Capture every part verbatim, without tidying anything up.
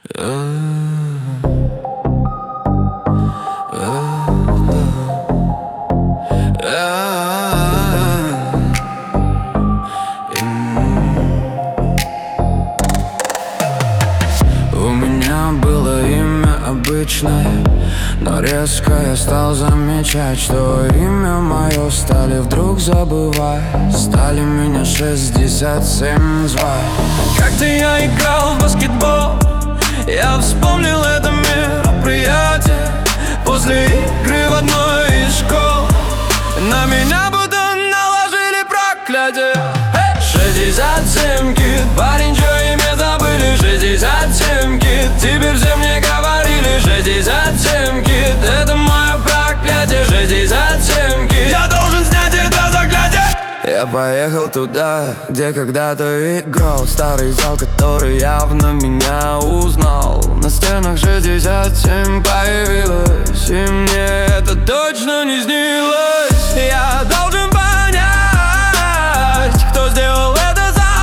У меня было имя обычное, но резко я стал замечать, что имя мое стали вдруг забывать. Стали меня шестьдесят семь звать. Как-то я играл в баскетбол, я вспомнил это мероприятие после игры в одной из школ. На меня будто наложили проклятие. шестьдесят семь кит, парень, чье имя забыли. шестьдесят семь кит, теперь все мне говорили. шестьдесят семь кит, это мое проклятие. шестьдесят семь кит, я должен снять это заклятие. Я поехал туда, где когда-то играл. Старый зал, который явно меня узнал. На стенах шестьдесят семь появилось, и мне это точно не снилось. Я должен понять, кто сделал это со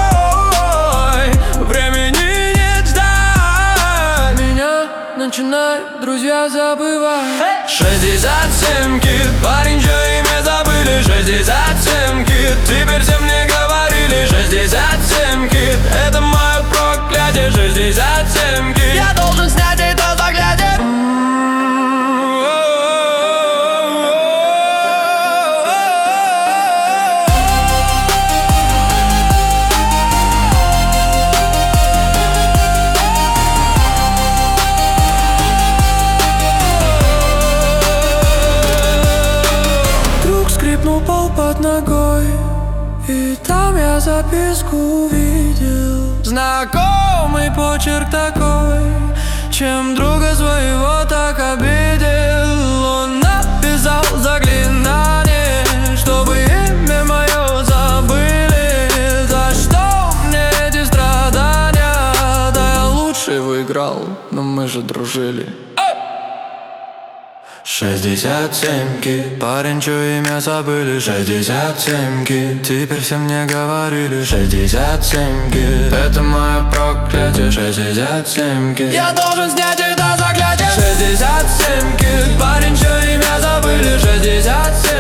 мной. Времени нет ждать, меня начинают друзья забывать. шестьдесят семь кит, парень, чье имя забыли. шестьдесят семь кит, теперь все мне говорили. шестьдесят семь кит, это мое проклятие. шестьдесят семь кит, я должен снять это заклятие. Скрипнул пол под ногой, и там я записку увидел. Знакомый почерк такой, чем друга своего так обидел. Он написал заклинание, чтобы имя мое забыли. За что мне эти страдания? Да я лучше выиграл, но мы же дружили. шестьдесят семь кит, парень, чье имя забыли. шестьдесят семь кит, теперь все мне говорили. шестьдесят семь кит, это мое проклятие. шестьдесят семь кит, Я должен снять это заклятие. шестьдесят семь кит, парень, чье имя забыли. шестьдесят семь